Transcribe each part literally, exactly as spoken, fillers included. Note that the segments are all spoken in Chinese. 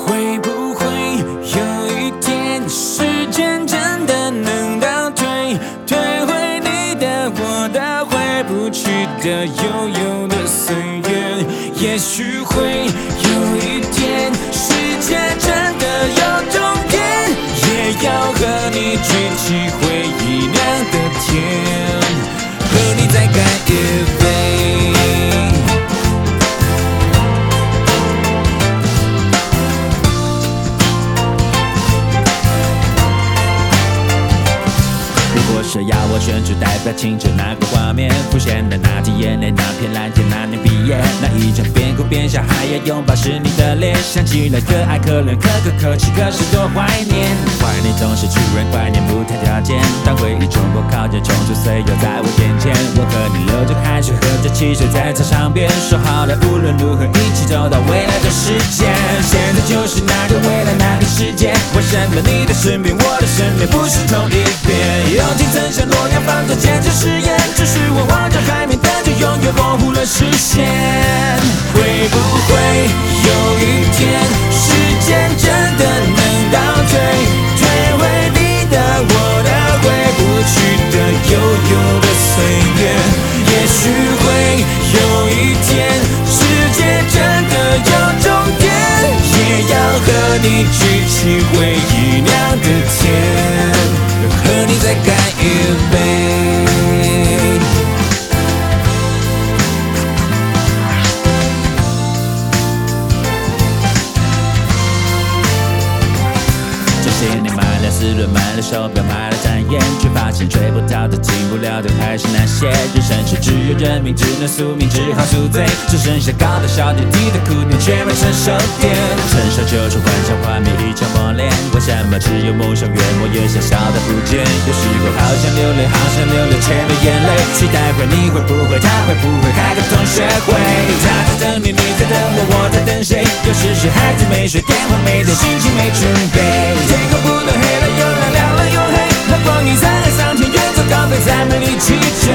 会不会有一天，时间真的能倒退，退回你的、我的、回不去的、悠悠的岁月？也许会有一天，世界真的有终点，也要和你举起回忆酿的甜，和你再干一杯。是要我选出代表青春那个画面，浮现的那滴眼泪，那片蓝天，那年毕业，那一场边哭边笑还要拥抱是你的脸，想起来可爱可怜可歌可泣，可是多怀念。怀念总是出人怀念不谈条件，当回忆冲破靠近，冲出岁月在我眼前，我和你流着汗水，喝着汽水在操场边，说好了无论如何一起走到未来的世界。现在就是那个未来那个世界，为什么你的身边我的身边不是同一边？友情曾像诺亚方舟坚持誓言，只是我望着海面，但却永远模糊了视线。会不会有一天，时间真的能倒退，退回你的、我的、回不去的、悠悠的岁月？也许会有一天，世界真的有终点，也要和你举起回忆酿的甜，和你再干一杯。这些年买了四轮，买了手表，买了展演，却发现追不到的、进不了的还是那些。人生是只有认命，只能宿命，只好宿醉，只剩下高的小点，低的苦点，却没成熟点。成熟就是幻想画面一场磨练，为什么只有梦想越磨越小，小的不见？有时候好想流泪，好想流泪，却没眼泪。期待会你会不会，他会不会开个同学会？他在等你，你在等我，我在等谁？有时是孩子没睡，电话没接，心情没准备。天空不断黑了又亮，亮了又黑，那光阴在海上天，远走高飞，再没力气追。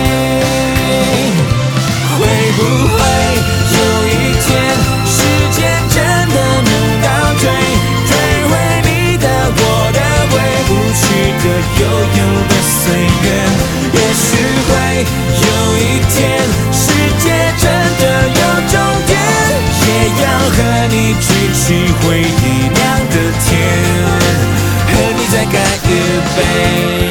会不会有一天，时间真的能倒退，退回你的、我的、回不去的、悠悠的岁月？也许会有一天，世界真的有终点，也要和你举起回忆酿的甜，和你再干一杯。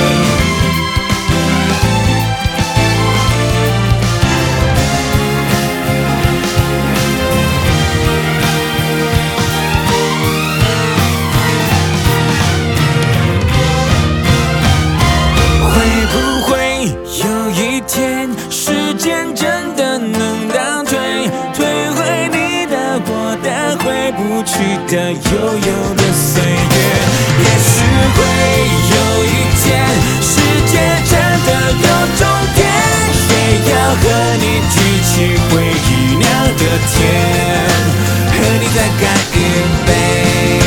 去的悠悠的岁月，也许会有一天，世界真的有终点，也要和你举起回忆酿的甜，和你再干一杯。